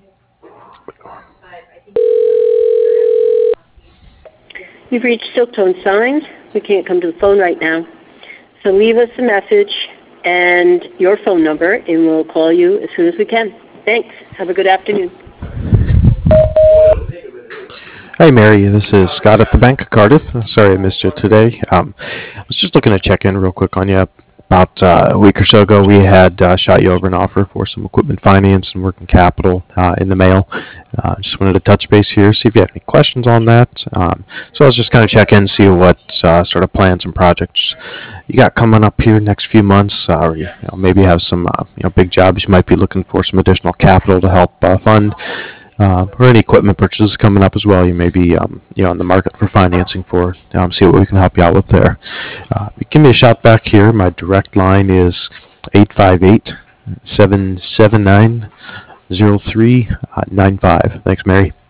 You've reached Silktone Signs. We can't come to the phone right now. So leave us a message and your phone number, and we'll call you as soon as we can. Thanks. Have a good afternoon. Hey Mary, this is Scott at the Bank of Cardiff. Sorry I missed you today. I was just looking to check in real quick on you. About a week or so ago, we had shot you over an offer for some equipment finance and working capital in the mail. Just wanted to touch base here, see if you had any questions on that. So I was just kind of check in, see what sort of plans and projects you got coming up here next few months, or maybe have some big jobs you might be looking for some additional capital to help fund. Or any equipment purchases coming up as well. You may be on the market for financing for. See what we can help you out with there. Give me a shout back here. My direct line is 858-779-0395. Thanks, Mary.